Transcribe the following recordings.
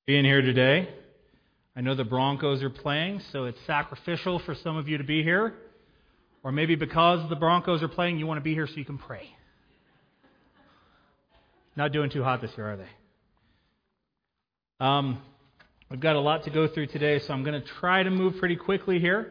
being here today. I know the Broncos are playing, so it's sacrificial for some of you to be here. Or maybe because the Broncos are playing, you want to be here so you can pray. Not doing too hot this year, are they? We've got a lot to go through today, so I'm going to try to move pretty quickly here.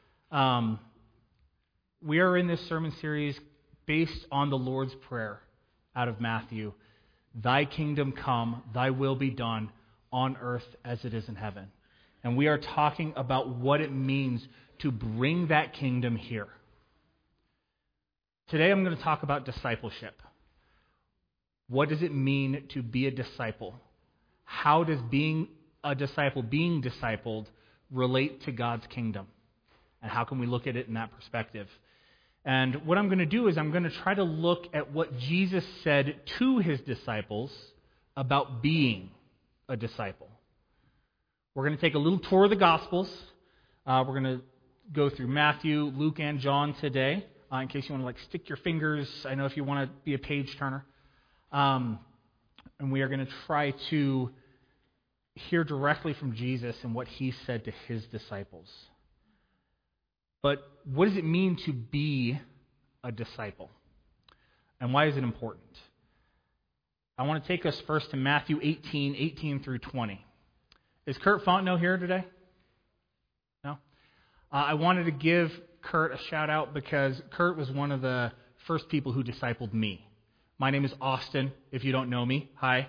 We are in this sermon series based on the Lord's Prayer out of Matthew. Thy kingdom come, thy will be done on earth as it is in heaven. And we are talking about what it means to bring that kingdom here. Today I'm going to talk about discipleship. What does it mean to be a disciple? How does being a disciple, being discipled, relate to God's kingdom? And how can we look at it in that perspective? And what I'm going to do is I'm going to try to look at what Jesus said to his disciples about being a disciple. We're going to take a little tour of the Gospels. We're going to go through Matthew, Luke, and John today, in case you want to stick your fingers. I know if you want to be a page turner. And we are going to try to hear directly from Jesus and what he said to his disciples. But what does it mean to be a disciple? And why is it important? I want to take us first to Matthew 18 through 20. Is Kurt Fontenot here today? No? I wanted to give Kurt a shout out because Kurt was one of the first people who discipled me. My name is Austin, if you don't know me. Hi.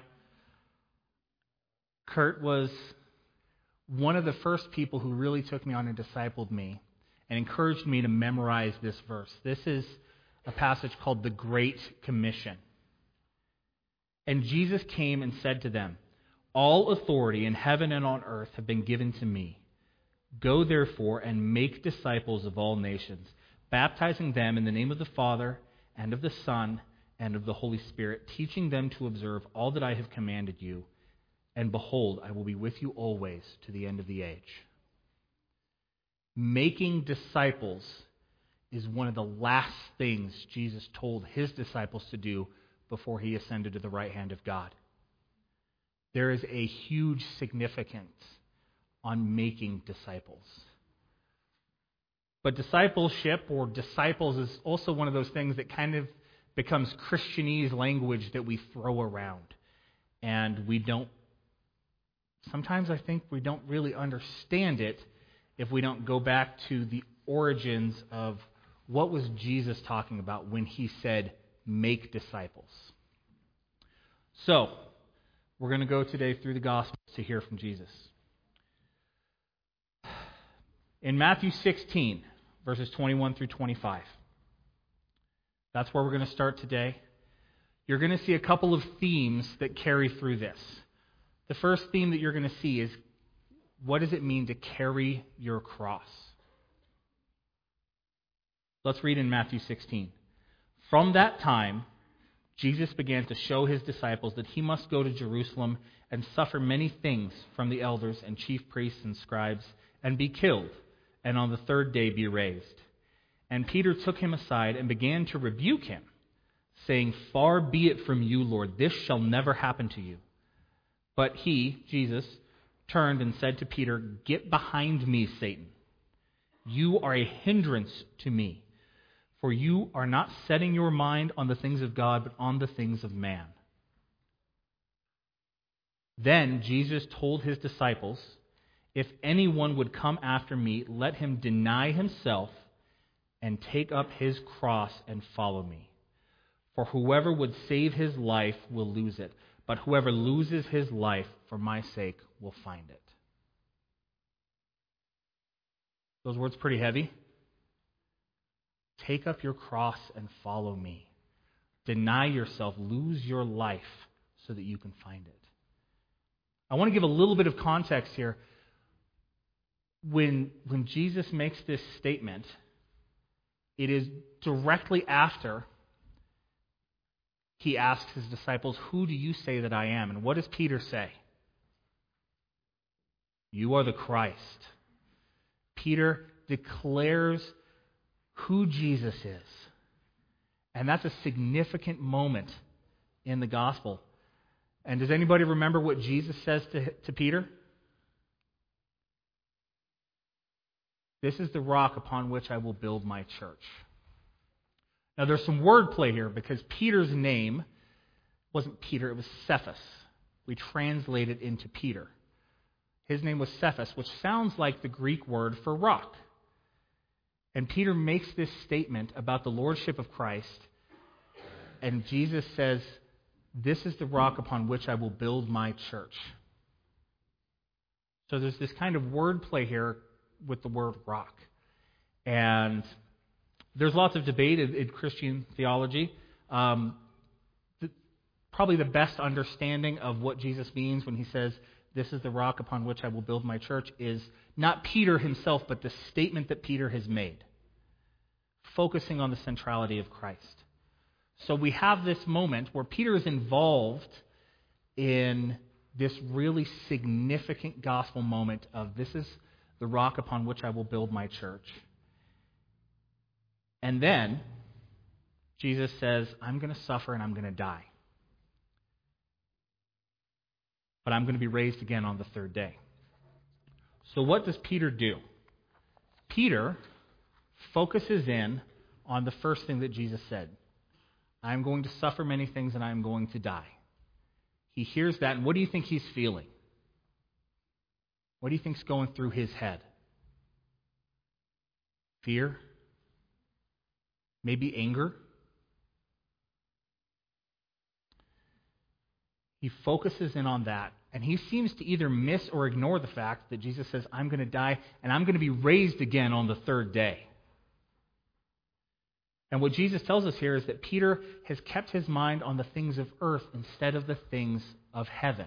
Kurt was one of the first people who really took me on and discipled me and encouraged me to memorize this verse. This is a passage called the Great Commission. And Jesus came and said to them, all authority in heaven and on earth have been given to me. Go therefore and make disciples of all nations, baptizing them in the name of the Father and of the Son and of the Holy Spirit, teaching them to observe all that I have commanded you. And behold, I will be with you always to the end of the age. Making disciples is one of the last things Jesus told his disciples to do before he ascended to the right hand of God. There is a huge significance on making disciples. But discipleship or disciples is also one of those things that kind of becomes Christianese language that we throw around. And sometimes I think we don't really understand it if we don't go back to the origins of what was Jesus talking about when he said, make disciples. So, we're going to go today through the Gospels to hear from Jesus. In Matthew 16, verses 21 through 25, that's where we're going to start today. You're going to see a couple of themes that carry through this. The first theme that you're going to see is, what does it mean to carry your cross? Let's read in Matthew 16. From that time, Jesus began to show his disciples that he must go to Jerusalem and suffer many things from the elders and chief priests and scribes and be killed, and on the third day be raised. And Peter took him aside and began to rebuke him, saying, far be it from you, Lord, this shall never happen to you. But he, Jesus, turned and said to Peter, get behind me, Satan. You are a hindrance to me. For you are not setting your mind on the things of God, but on the things of man. Then Jesus told his disciples, if anyone would come after me, let him deny himself and take up his cross and follow me. For whoever would save his life will lose it, but whoever loses his life for my sake will find it. Those words pretty heavy. Take up your cross and follow me. Deny yourself, lose your life so that you can find it. I want to give a little bit of context here. When Jesus makes this statement, it is directly after he asks his disciples, who do you say that I am? And what does Peter say? You are the Christ. Peter declares who Jesus is. And that's a significant moment in the gospel. And does anybody remember what Jesus says to Peter? This is the rock upon which I will build my church. Now there's some wordplay here because Peter's name wasn't Peter, it was Cephas. We translate it into Peter. His name was Cephas, which sounds like the Greek word for rock. And Peter makes this statement about the lordship of Christ, and Jesus says, this is the rock upon which I will build my church. So there's this kind of wordplay here with the word rock. And there's lots of debate in Christian theology. Probably the best understanding of what Jesus means when he says, this is the rock upon which I will build my church, is not Peter himself, but the statement that Peter has made, focusing on the centrality of Christ. So we have this moment where Peter is involved in this really significant gospel moment of this is the rock upon which I will build my church. And then Jesus says, I'm going to suffer and I'm going to die. But I'm going to be raised again on the third day. So what does Peter do? Peter focuses in on the first thing that Jesus said. I'm going to suffer many things and I'm going to die. He hears that, and what do you think he's feeling? What do you think's going through his head? Fear? Maybe anger? He focuses in on that, and he seems to either miss or ignore the fact that Jesus says, I'm going to die, and I'm going to be raised again on the third day. And what Jesus tells us here is that Peter has kept his mind on the things of earth instead of the things of heaven.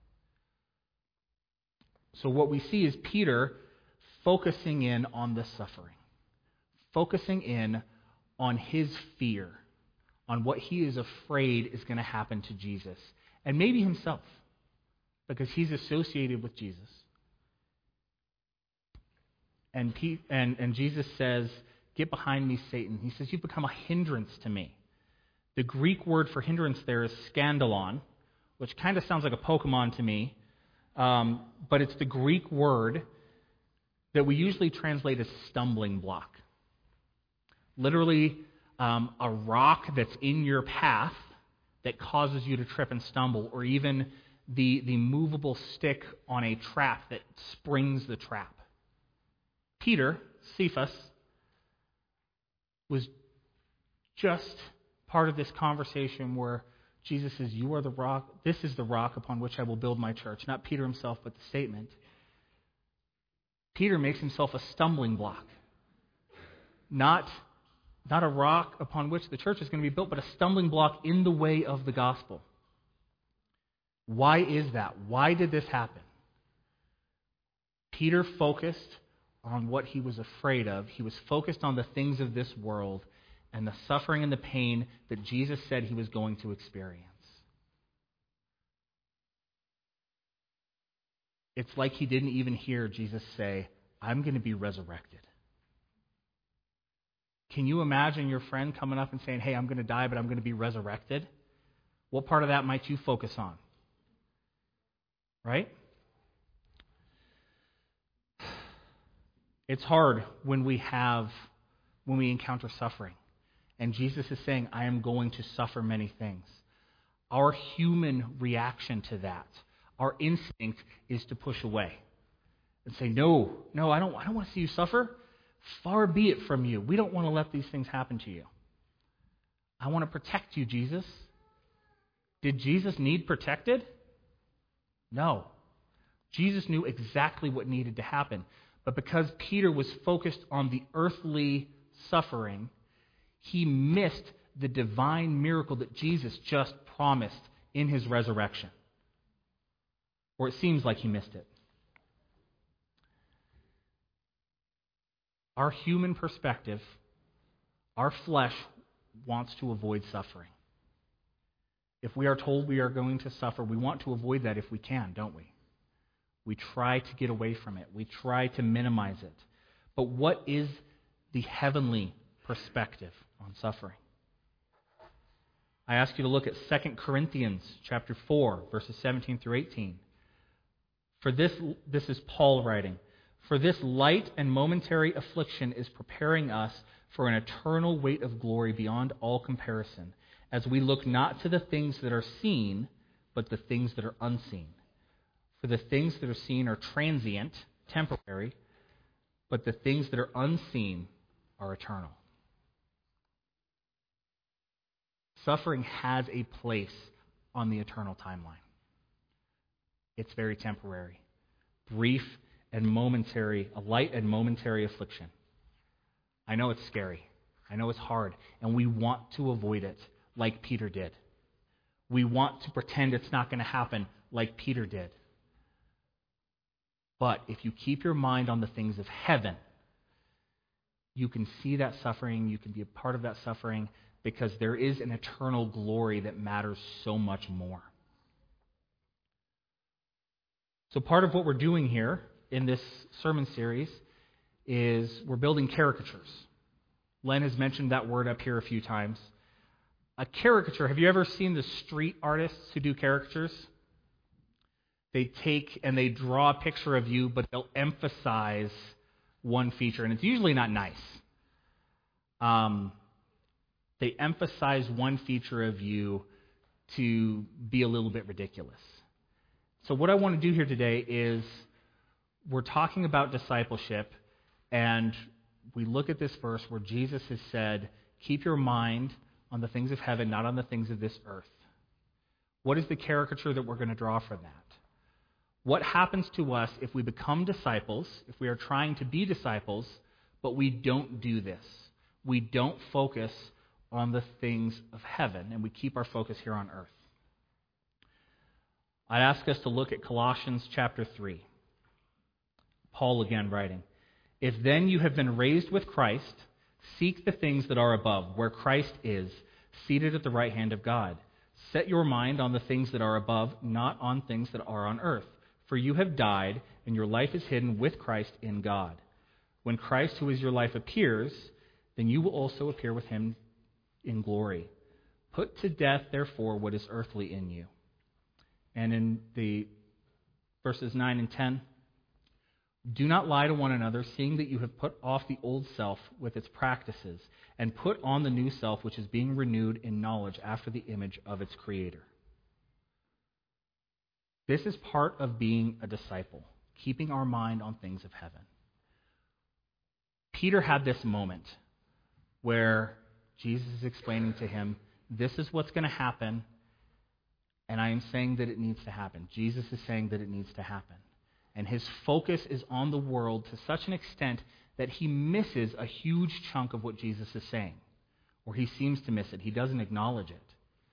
So what we see is Peter focusing in on the suffering, focusing in on his fear, on what he is afraid is going to happen to Jesus, and maybe himself, because he's associated with Jesus. And Jesus says, get behind me, Satan. He says, you've become a hindrance to me. The Greek word for hindrance there is scandalon, which kind of sounds like a Pokemon to me, but it's the Greek word that we usually translate as stumbling block. Literally, a rock that's in your path that causes you to trip and stumble, or even the movable stick on a trap that springs the trap. Peter, Cephas, was just part of this conversation where Jesus says, you are the rock, this is the rock upon which I will build my church. Not Peter himself, but the statement. Peter makes himself a stumbling block. Not a rock upon which the church is going to be built, but a stumbling block in the way of the gospel. Why is that? Why did this happen? Peter focused on what he was afraid of. He was focused on the things of this world and the suffering and the pain that Jesus said he was going to experience. It's like he didn't even hear Jesus say, I'm going to be resurrected. Can you imagine your friend coming up and saying, hey, I'm going to die, but I'm going to be resurrected? What part of that might you focus on? Right? It's hard when we encounter suffering. And Jesus is saying, I am going to suffer many things. Our human reaction to that, our instinct is to push away and say, no, I don't want to see you suffer. Far be it from you. We don't want to let these things happen to you. I want to protect you, Jesus. Did Jesus need protected? No. Jesus knew exactly what needed to happen. But because Peter was focused on the earthly suffering, he missed the divine miracle that Jesus just promised in his resurrection. Or it seems like he missed it. Our human perspective, our flesh wants to avoid suffering. If we are told we are going to suffer, we want to avoid that if we can, don't we? We try to get away from it. We try to minimize it. But what is the heavenly perspective on suffering? I ask you to look at 2 Corinthians chapter 4, verses 17 through 18. For this is Paul writing, "For this light and momentary affliction is preparing us for an eternal weight of glory beyond all comparison, as we look not to the things that are seen, but the things that are unseen. For the things that are seen are transient, temporary, but the things that are unseen are eternal." Suffering has a place on the eternal timeline. It's very temporary, brief and momentary, a light and momentary affliction. I know it's scary. I know it's hard, and we want to avoid it like Peter did. We want to pretend it's not going to happen like Peter did. But if you keep your mind on the things of heaven, you can see that suffering, you can be a part of that suffering, because there is an eternal glory that matters so much more. So part of what we're doing here in this sermon series is we're building caricatures. Len has mentioned that word up here a few times. A caricature, have you ever seen the street artists who do caricatures? They take and they draw a picture of you, but they'll emphasize one feature, and it's usually not nice. They emphasize one feature of you to be a little bit ridiculous. So what I want to do here today is we're talking about discipleship, and we look at this verse where Jesus has said, keep your mind on the things of heaven, not on the things of this earth. What is the caricature that we're going to draw from that? What happens to us if we become disciples, if we are trying to be disciples, but we don't do this? We don't focus on the things of heaven, and we keep our focus here on earth. I'd ask us to look at Colossians chapter 3. Paul again writing, "If then you have been raised with Christ, seek the things that are above, where Christ is, seated at the right hand of God. Set your mind on the things that are above, not on things that are on earth. For you have died, and your life is hidden with Christ in God. When Christ, who is your life, appears, then you will also appear with him in glory. Put to death, therefore, what is earthly in you." And in the verses 9 and 10, "Do not lie to one another, seeing that you have put off the old self with its practices, and put on the new self, which is being renewed in knowledge after the image of its creator." This is part of being a disciple, keeping our mind on things of heaven. Peter had this moment where Jesus is explaining to him, this is what's going to happen, and I am saying that it needs to happen. Jesus is saying that it needs to happen. And his focus is on the world to such an extent that he misses a huge chunk of what Jesus is saying. Or he seems to miss it. He doesn't acknowledge it.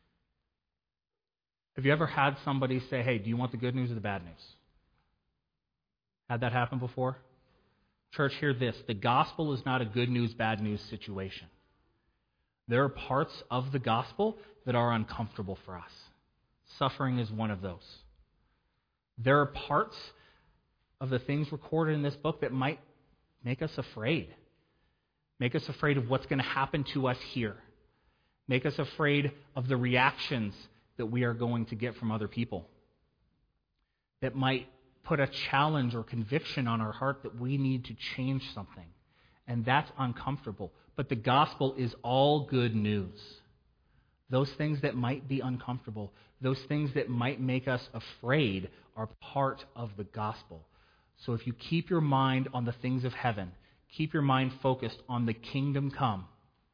Have you ever had somebody say, "Hey, do you want the good news or the bad news?" Had that happen before? Church, hear this. The gospel is not a good news, bad news situation. There are parts of the gospel that are uncomfortable for us. Suffering is one of those. There are parts of the things recorded in this book that might make us afraid. Make us afraid of what's going to happen to us here. Make us afraid of the reactions that we are going to get from other people. That might put a challenge or conviction on our heart that we need to change something. And that's uncomfortable. But the gospel is all good news. Those things that might be uncomfortable, those things that might make us afraid are part of the gospel. So if you keep your mind on the things of heaven, keep your mind focused on the kingdom come,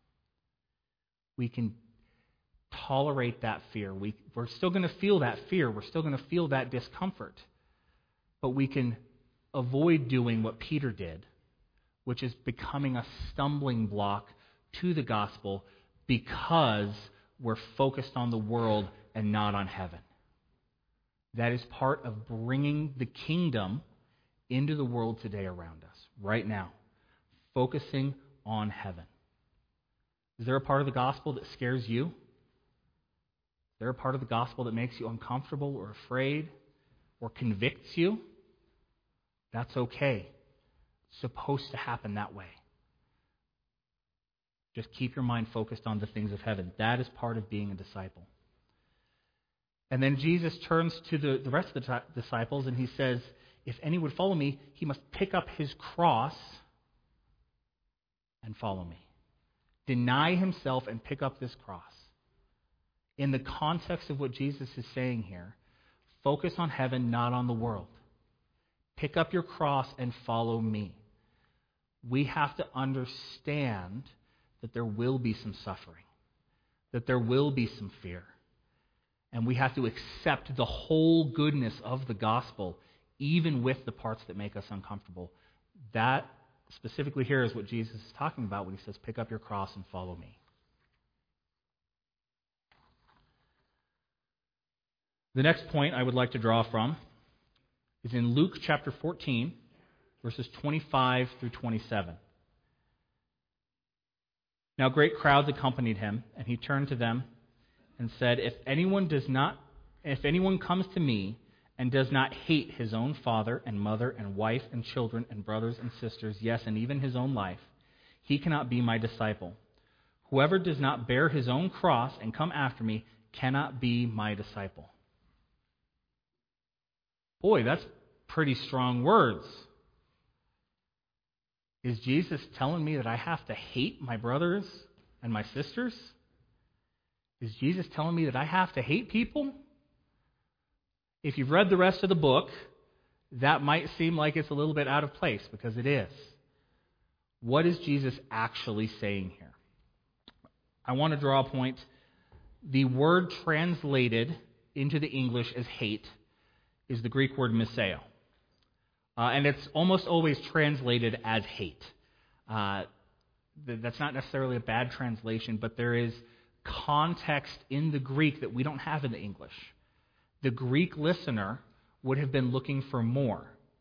we can tolerate that fear. We're still going to feel that fear. We're still going to feel that discomfort. But we can avoid doing what Peter did, which is becoming a stumbling block to the gospel because we're focused on the world and not on heaven. That is part of bringing the kingdom into the world today around us, right now, focusing on heaven. Is there a part of the gospel that scares you? Is there a part of the gospel that makes you uncomfortable or afraid or convicts you? That's okay. It's supposed to happen that way. Just keep your mind focused on the things of heaven. That is part of being a disciple. And then Jesus turns to the rest of the disciples and he says, if any would follow me, he must pick up his cross and follow me. Deny himself and pick up this cross. In the context of what Jesus is saying here, focus on heaven, not on the world. Pick up your cross and follow me. We have to understand that there will be some suffering, that there will be some fear. And we have to accept the whole goodness of the gospel, even with the parts that make us uncomfortable. That specifically here is what Jesus is talking about when he says, pick up your cross and follow me. The next point I would like to draw from is in Luke chapter 14, verses 25 through 27. Now great crowds accompanied him, and he turned to them and said, if anyone comes to me and does not hate his own father and mother and wife and children and brothers and sisters, yes, and even his own life, he cannot be my disciple. Whoever does not bear his own cross and come after me cannot be my disciple. Boy, that's pretty strong words. Is Jesus telling me that I have to hate my brothers and my sisters? Is Jesus telling me that I have to hate people? If you've read the rest of the book, that might seem like it's a little bit out of place, because it is. What is Jesus actually saying here? I want to draw a point. The word translated into the English as hate is the Greek word miseo. And it's almost always translated as hate. That's not necessarily a bad translation, but there is context in the Greek that we don't have in the English. The Greek listener would have been looking for more.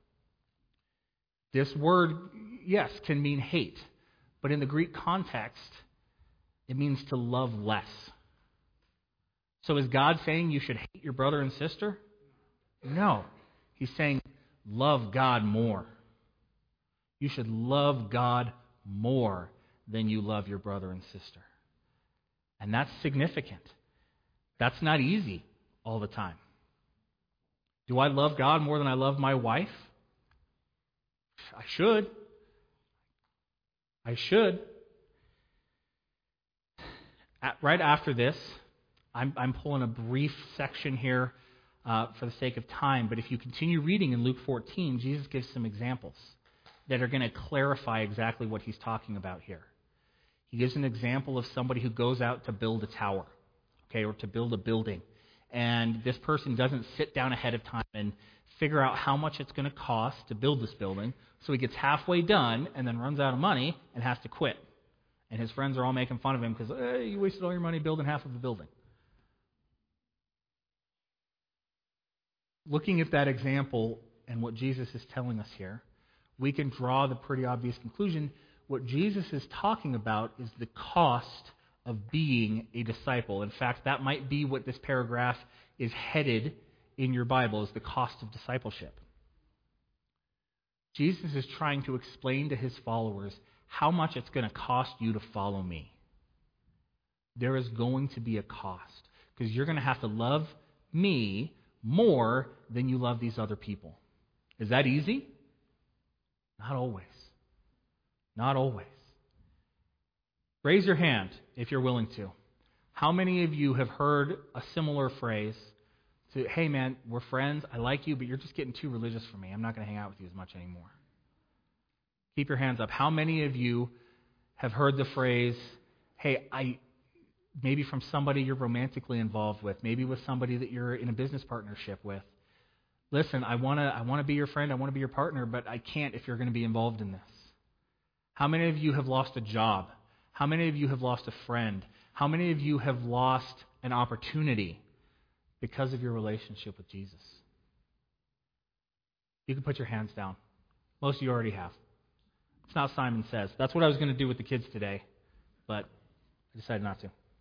This word, yes, can mean hate, but in the Greek context, it means to love less. So is God saying you should hate your brother and sister? No. He's saying love God more. You should love God more than you love your brother and sister. And that's significant. That's not easy all the time. Do I love God more than I love my wife? I should. Right after this, I'm pulling a brief section here for the sake of time, but if you continue reading in Luke 14, Jesus gives some examples that are going to clarify exactly what he's talking about here. He gives an example of somebody who goes out to build a tower, or to build a building. And this person doesn't sit down ahead of time and figure out how much it's going to cost to build this building. So he gets halfway done and then runs out of money and has to quit. And his friends are all making fun of him because, you wasted all your money building half of the building. Looking at that example and what Jesus is telling us here, we can draw the pretty obvious conclusion. What Jesus is talking about is the cost of being a disciple. In fact, that might be what this paragraph is headed in your Bible, is the cost of discipleship. Jesus is trying to explain to his followers how much it's going to cost you to follow me. There is going to be a cost, because you're going to have to love me more than you love these other people. Is that easy? Not always. Not always. Raise your hand if you're willing to. How many of you have heard a similar phrase to, hey man, we're friends, I like you, but you're just getting too religious for me. I'm not going to hang out with you as much anymore. Keep your hands up. How many of you have heard the phrase, hey, maybe from somebody you're romantically involved with, maybe with somebody that you're in a business partnership with. Listen, I want to be your friend, I want to be your partner, but I can't if you're going to be involved in this. How many of you have lost a job? How many of you have lost a friend? How many of you have lost an opportunity because of your relationship with Jesus? You can put your hands down. Most of you already have. It's not Simon Says. That's what I was going to do with the kids today, but I decided not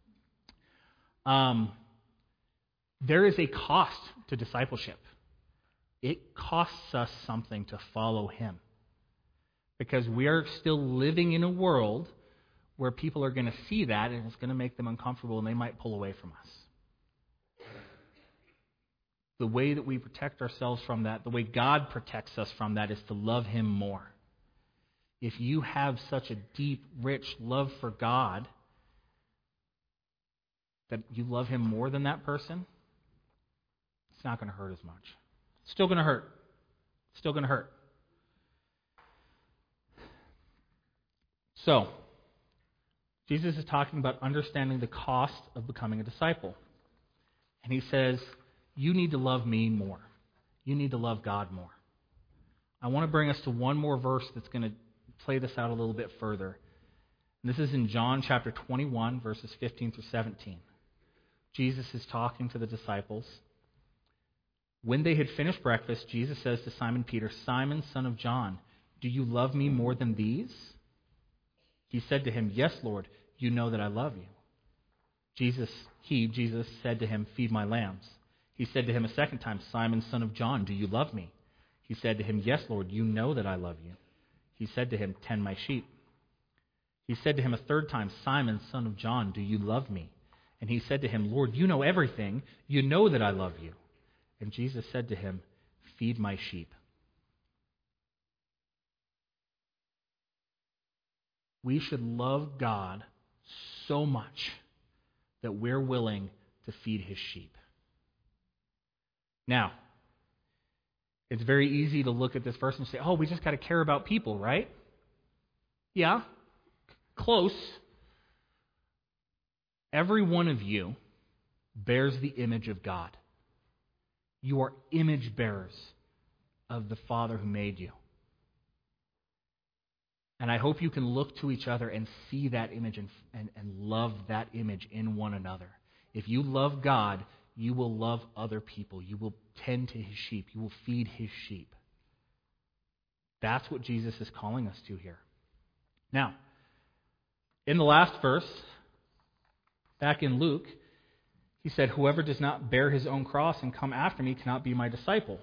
to. There is a cost to discipleship. It costs us something to follow him, because we are still living in a world where people are going to see that and it's going to make them uncomfortable and they might pull away from us. The way that we protect ourselves from that, the way God protects us from that, is to love Him more. If you have such a deep, rich love for God that you love Him more than that person, it's not going to hurt as much. It's still going to hurt. It's still going to hurt. So, Jesus is talking about understanding the cost of becoming a disciple. And He says, you need to love me more. You need to love God more. I want to bring us to one more verse that's going to play this out a little bit further. And this is in John chapter 21, verses 15 through 17. Jesus is talking to the disciples. When they had finished breakfast, Jesus says to Simon Peter, Simon, son of John, do you love me more than these? He said to him, yes, Lord, you know that I love you. Jesus said to him, feed my lambs. He said to him a second time, Simon, son of John, do you love me? He said to him, yes, Lord, you know that I love you. He said to him, tend my sheep. He said to him a third time, Simon, son of John, do you love me? And he said to him, Lord, you know everything. You know that I love you. And Jesus said to him, feed my sheep. We should love God so much that we're willing to feed His sheep. Now, it's very easy to look at this verse and say, oh, we just got to care about people, right? Yeah, close. Every one of you bears the image of God. You are image bearers of the Father who made you. And I hope you can look to each other and see that image and love that image in one another. If you love God, you will love other people. You will tend to His sheep. You will feed His sheep. That's what Jesus is calling us to here. Now, in the last verse, back in Luke, He said, whoever does not bear his own cross and come after me cannot be my disciple.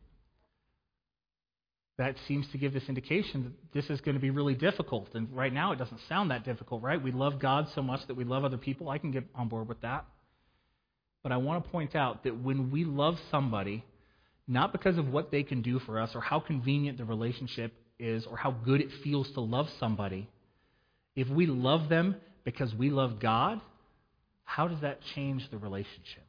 That seems to give this indication that this is going to be really difficult. And right now it doesn't sound that difficult, right? We love God so much that we love other people. I can get on board with that. But I want to point out that when we love somebody, not because of what they can do for us or how convenient the relationship is or how good it feels to love somebody, if we love them because we love God, how does that change the relationship?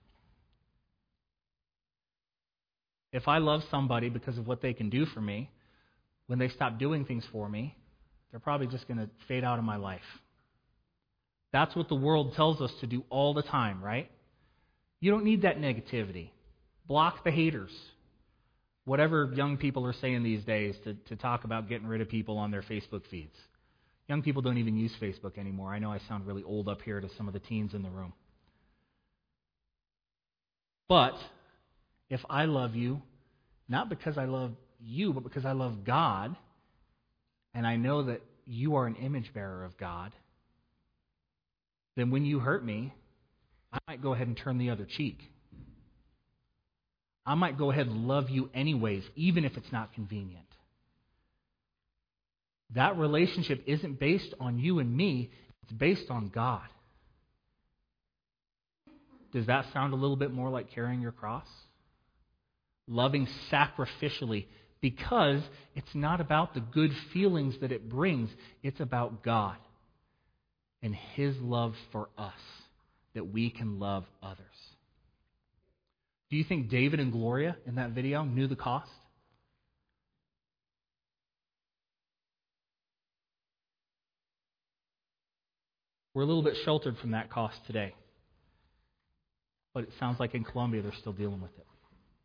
If I love somebody because of what they can do for me, when they stop doing things for me, they're probably just going to fade out of my life. That's what the world tells us to do all the time, right? You don't need that negativity. Block the haters. Whatever young people are saying these days to talk about getting rid of people on their Facebook feeds. Young people don't even use Facebook anymore. I know I sound really old up here to some of the teens in the room. But if I love you, not because I love you, but because I love God, and I know that you are an image bearer of God, then when you hurt me, I might go ahead and turn the other cheek. I might go ahead and love you anyways, even if it's not convenient. That relationship isn't based on you and me, it's based on God. Does that sound a little bit more like carrying your cross? Loving sacrificially, because it's not about the good feelings that it brings, it's about God and His love for us, that we can love others. Do you think David and Gloria in that video knew the cost? We're a little bit sheltered from that cost today. But it sounds like in Colombia they're still dealing with it.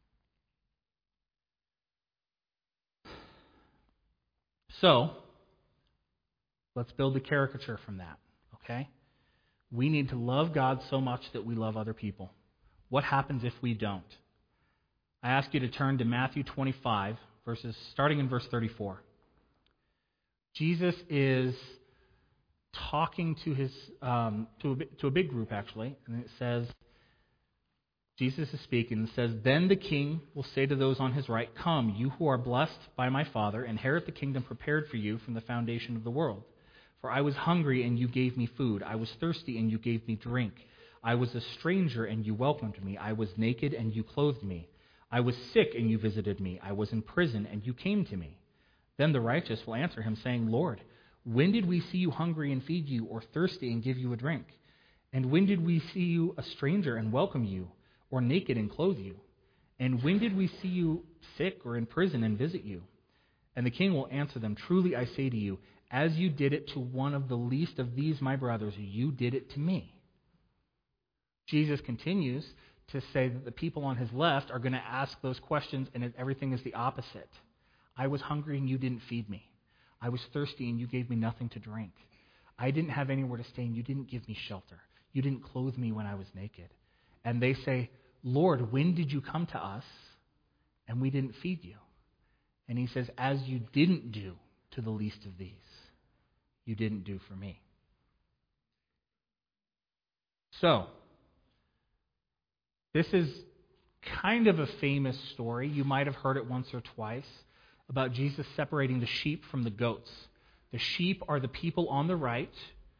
So, let's build a caricature from that, okay? We need to love God so much that we love other people. What happens if we don't? I ask you to turn to Matthew 25, starting in verse 34. Jesus is talking to his to a big group, actually, and it says, Jesus is speaking and says, "Then the king will say to those on his right, 'Come, you who are blessed by my Father, inherit the kingdom prepared for you from the foundation of the world. For I was hungry, and you gave me food. I was thirsty, and you gave me drink. I was a stranger, and you welcomed me. I was naked, and you clothed me. I was sick, and you visited me. I was in prison, and you came to me. Then the righteous will answer him, saying, Lord, when did we see you hungry and feed you, or thirsty and give you a drink? And when did we see you a stranger and welcome you, or naked and clothe you? And when did we see you sick or in prison and visit you? And the king will answer them, Truly I say to you, as you did it to one of the least of these my brothers, you did it to me. Jesus continues to say that the people on his left are going to ask those questions, and everything is the opposite. I was hungry and you didn't feed me. I was thirsty and you gave me nothing to drink. I didn't have anywhere to stay and you didn't give me shelter. You didn't clothe me when I was naked. And they say, Lord, when did you come to us and we didn't feed you? And he says, as you didn't do to the least of these, you didn't do for me. So, this is kind of a famous story. You might have heard it once or twice about Jesus separating the sheep from the goats. The sheep are the people on the right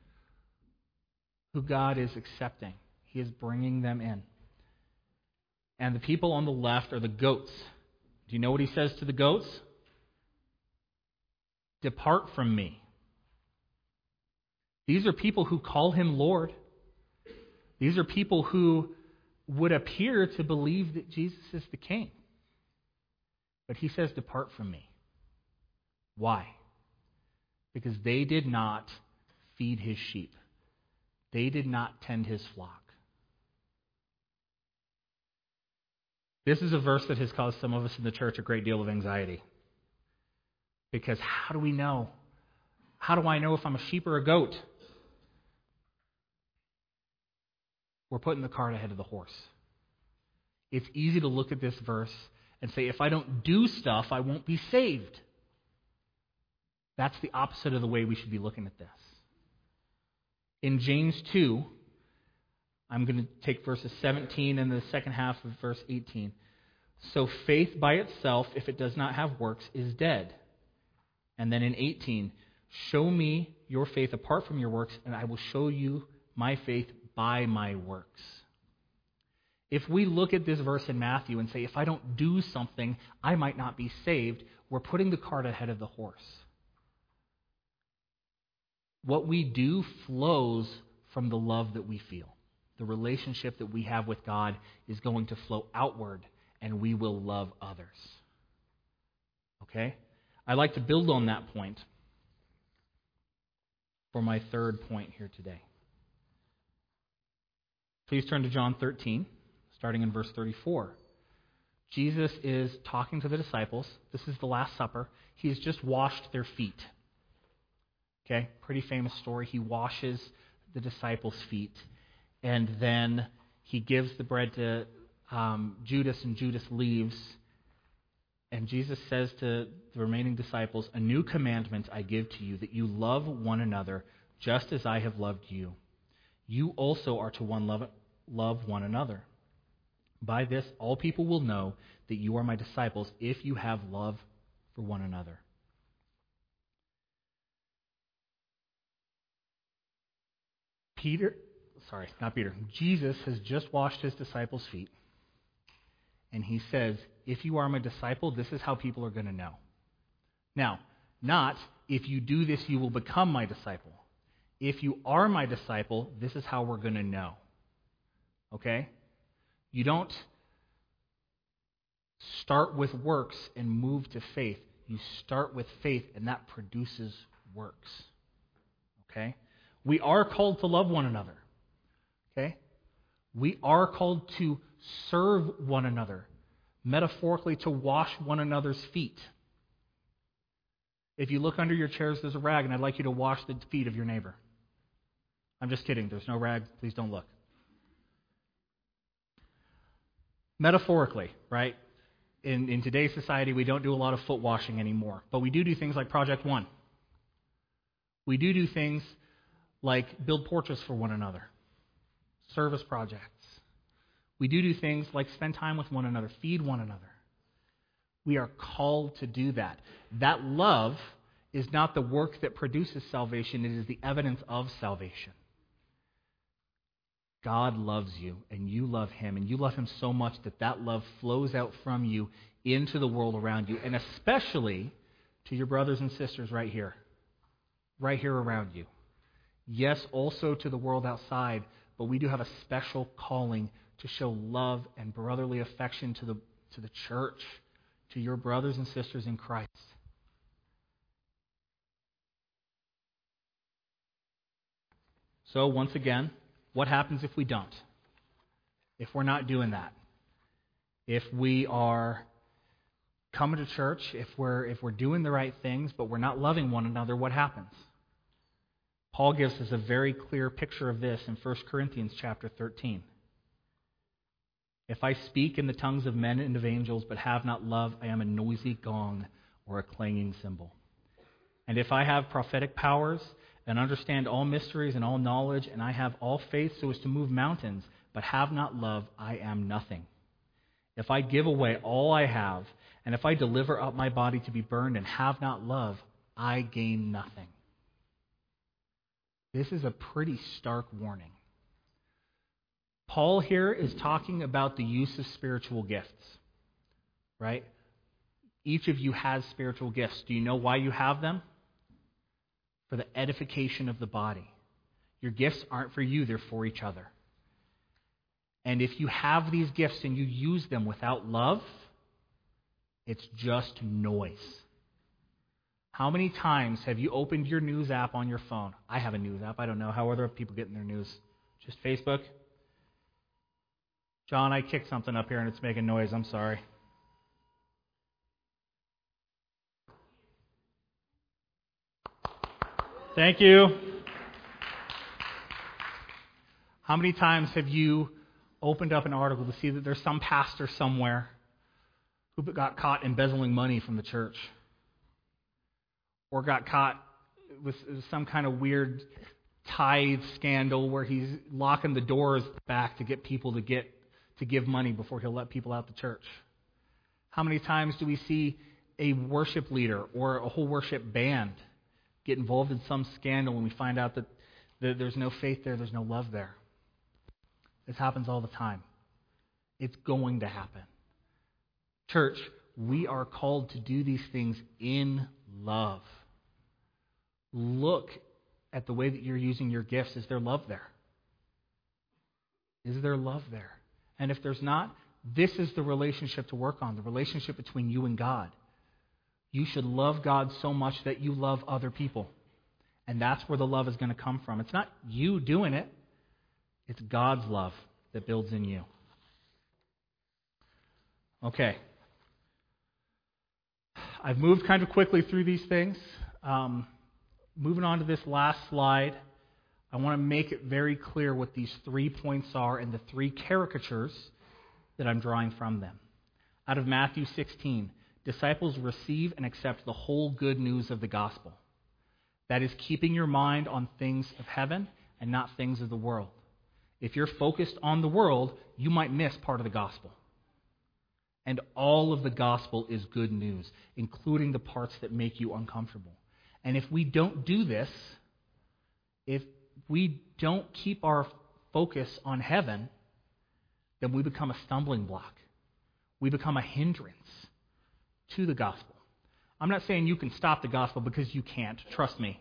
who God is accepting. He is bringing them in. And the people on the left are the goats. Do you know what he says to the goats? Depart from me. These are people who call him Lord. These are people who would appear to believe that Jesus is the king. But he says, depart from me. Why? Because they did not feed his sheep. They did not tend his flock. This is a verse that has caused some of us in the church a great deal of anxiety. Because how do we know? How do I know if I'm a sheep or a goat? We're putting the cart ahead of the horse. It's easy to look at this verse and say, if I don't do stuff, I won't be saved. That's the opposite of the way we should be looking at this. In James 2, I'm going to take verses 17 and the second half of verse 18. So faith by itself, if it does not have works, is dead. And then in 18, show me your faith apart from your works, and I will show you my faith by my works. If we look at this verse in Matthew and say, if I don't do something, I might not be saved, we're putting the cart ahead of the horse. What we do flows from the love that we feel. The relationship that we have with God is going to flow outward, and we will love others. Okay? I'd like to build on that point for my third point here today. Please turn to John 13, starting in verse 34. Jesus is talking to the disciples. This is the Last Supper. He's just washed their feet. Okay? Pretty famous story. He washes the disciples' feet. And then he gives the bread to Judas, and Judas leaves. And Jesus says to the remaining disciples, a new commandment I give to you, that you love one another just as I have loved you. You also are to love one another. By this, all people will know that you are my disciples if you have love for one another. Jesus has just washed his disciples' feet. And he says, if you are my disciple, this is how people are going to know. Now, not if you do this, you will become my disciple. If you are my disciple, this is how we're going to know. Okay? You don't start with works and move to faith. You start with faith, and that produces works. Okay? We are called to love one another. Okay? We are called to serve one another. Metaphorically, to wash one another's feet. If you look under your chairs, there's a rag, and I'd like you to wash the feet of your neighbor. I'm just kidding. There's no rag. Please don't look. Metaphorically, right? In today's society, we don't do a lot of foot washing anymore. But we do things like Project One. We do things like build portraits for one another. Service projects. We do things like spend time with one another, feed one another. We are called to do that. That love is not the work that produces salvation, it is the evidence of salvation. God loves you, and you love him, and you love him so much that that love flows out from you into the world around you, and especially to your brothers and sisters right here around you. Yes, also to the world outside, but we do have a special calling to show love and brotherly affection to the church, to your brothers and sisters in Christ. So once again, what happens if we don't? If we're not doing that? If we are coming to church, if we're doing the right things, but we're not loving one another, what happens? Paul gives us a very clear picture of this in 1 Corinthians chapter 13. If I speak in the tongues of men and of angels, but have not love, I am a noisy gong or a clanging cymbal. And if I have prophetic powers and understand all mysteries and all knowledge, and I have all faith so as to move mountains, but have not love, I am nothing. If I give away all I have, and if I deliver up my body to be burned and have not love, I gain nothing. This is a pretty stark warning. Paul here is talking about the use of spiritual gifts, right? Each of you has spiritual gifts. Do you know why you have them? For the edification of the body. Your gifts aren't for you, they're for each other. And if you have these gifts and you use them without love, it's just noise. How many times have you opened your news app on your phone? I have a news app. I don't know. How are other people getting their news? Just Facebook? John, I kicked something up here and it's making noise. I'm sorry. Thank you. How many times have you opened up an article to see that there's some pastor somewhere who got caught embezzling money from the church? Or got caught with some kind of weird tithe scandal where he's locking the doors back to get people to give money before he'll let people out the church? How many times do we see a worship leader or a whole worship band get involved in some scandal when we find out that there's no faith there, there's no love there? This happens all the time. It's going to happen. Church, we are called to do these things in love. Look at the way that you're using your gifts. Is there love there? Is there love there? And if there's not, this is the relationship to work on, the relationship between you and God. You should love God so much that you love other people. And that's where the love is going to come from. It's not you doing it. It's God's love that builds in you. Okay. I've moved kind of quickly through these things. Moving on to this last slide, I want to make it very clear what these 3 points are and the 3 caricatures that I'm drawing from them. Out of Matthew 16, disciples receive and accept the whole good news of the gospel. That is keeping your mind on things of heaven and not things of the world. If you're focused on the world, you might miss part of the gospel. And all of the gospel is good news, including the parts that make you uncomfortable. And if we don't do this, if we don't keep our focus on heaven, then we become a stumbling block. We become a hindrance to the gospel. I'm not saying you can stop the gospel, because you can't, trust me.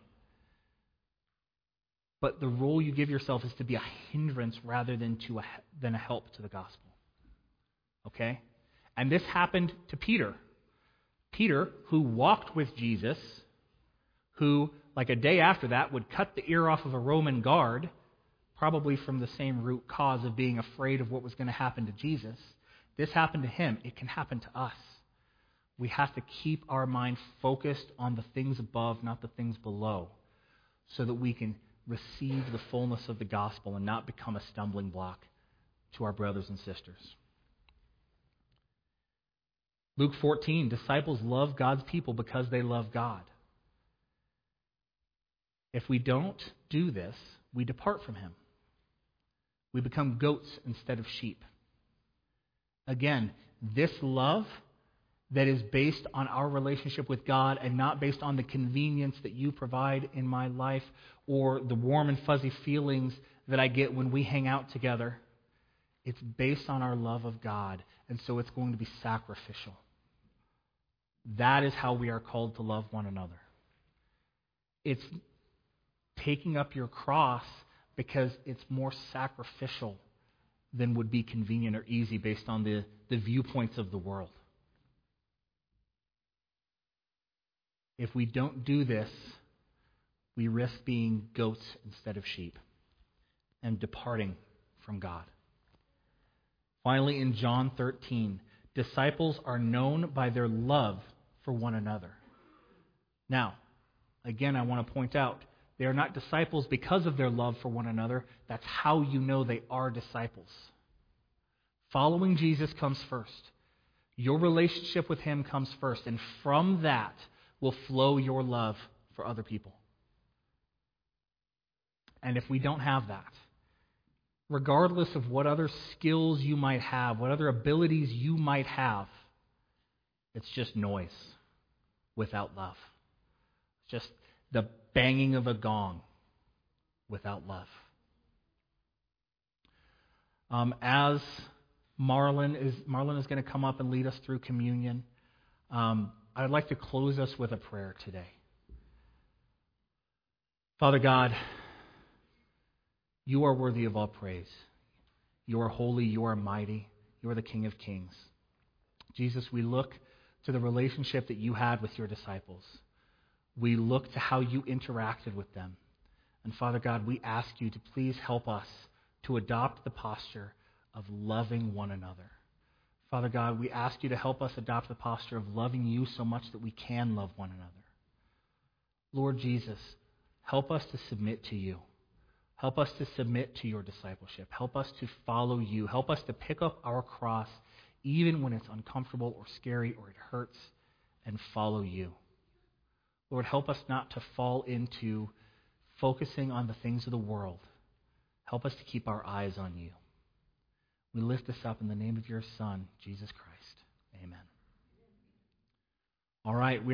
But the role you give yourself is to be a hindrance rather than a help to the gospel. Okay? And this happened to Peter. Peter, who walked with Jesus, who, like a day after that, would cut the ear off of a Roman guard, probably from the same root cause of being afraid of what was going to happen to Jesus. This happened to him. It can happen to us. We have to keep our mind focused on the things above, not the things below, so that we can receive the fullness of the gospel and not become a stumbling block to our brothers and sisters. Luke 14, disciples love God's people because they love God. If we don't do this, we depart from him. We become goats instead of sheep. Again, this love that is based on our relationship with God and not based on the convenience that you provide in my life or the warm and fuzzy feelings that I get when we hang out together. It's based on our love of God, and so it's going to be sacrificial. That is how we are called to love one another. It's taking up your cross because it's more sacrificial than would be convenient or easy based on the viewpoints of the world. If we don't do this, we risk being goats instead of sheep and departing from God. Finally, in John 13, disciples are known by their love for one another. Now, again, I want to point out, they are not disciples because of their love for one another. That's how you know they are disciples. Following Jesus comes first. Your relationship with him comes first, and from that will flow your love for other people. And if we don't have that, regardless of what other skills you might have, what other abilities you might have, it's just noise without love. It's just the banging of a gong without love. As Marlon is going to come up and lead us through communion, I'd like to close us with a prayer today. Father God, you are worthy of all praise. You are holy, you are mighty, you are the King of Kings. Jesus, we look to the relationship that you had with your disciples. We look to how you interacted with them. And Father God, we ask you to please help us to adopt the posture of loving one another. Father God, we ask you to help us adopt the posture of loving you so much that we can love one another. Lord Jesus, help us to submit to you. Help us to submit to your discipleship. Help us to follow you. Help us to pick up our cross even when it's uncomfortable or scary or it hurts, and follow you. Lord, help us not to fall into focusing on the things of the world. Help us to keep our eyes on you. We lift this up in the name of your Son, Jesus Christ. Amen. All right.